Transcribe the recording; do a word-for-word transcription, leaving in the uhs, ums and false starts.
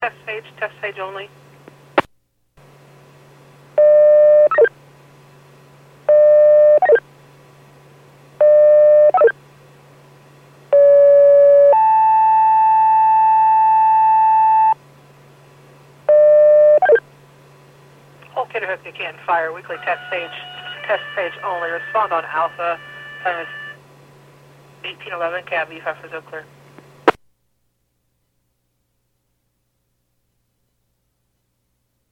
test stage, test stage only. Okay, to hook again, fire, weekly test stage, test stage only. Respond on Alpha, time is eighteen eleven, cab E five for Zocler.